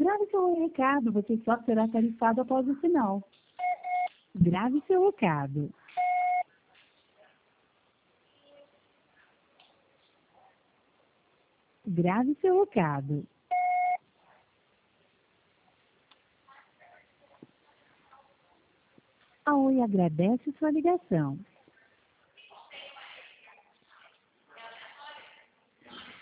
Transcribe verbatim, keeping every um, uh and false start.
Grave seu recado, você só será tarifado após o sinal. Grave seu recado. Grave seu recado. A Oi agradece sua ligação.